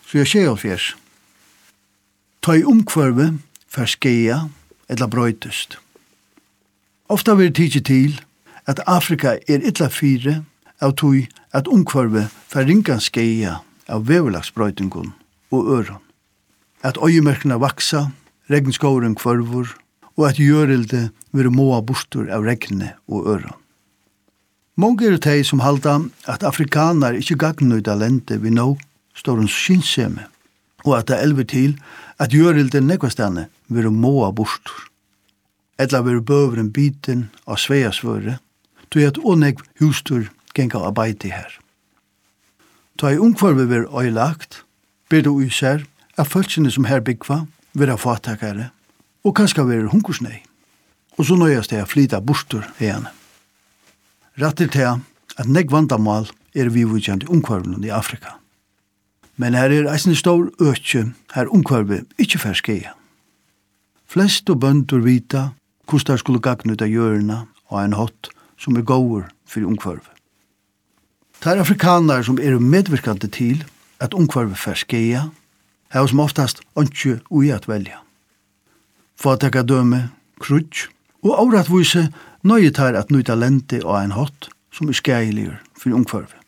Så jeg skjer fjers. Ta i omkvarve for skeia eller brøytest. Ofta vil tidsi til at Afrika illa fire av tog at omkvarve for ringan skeia av vevelagsbrøytingun og øron. At øyemerkene vaksa, regnskåren kvarvor, og at gjørilde vil måa bostur av regne og øron. Mange teg som halda at afrikaner ikkje gagnøyda lente vi nå står en skinnseme, og at det elver til at gjørilde nekvastane vil måa bostur. Etla vil bøveren biten av sveiasvøre, tog at ånegv hustur genga arbeid her. Ta i omkvarve vil øylagt, ber du især at følelsene som her byggva vil ha fatakare, og kanskje vil hunkersnei, og så nøyast det å flyta bostur igjen. Rattir til at negv vandamal vi vidkjent omkvarven i Afrika. Men her eisne stor økje her omkvarve ikkje ferskeia. Flest og bøndur vita hvordan der skulle gagne ut av hjørna og en hot som gåur for omkvarve. Det afrikaner som medvirkande til at omkvarve ferskeia har som oftast ikke ui at velja. Fatakka døme, krutsk, og avratvise nøye tar at nøyta lente og en hot som skeiligere for omkvarve.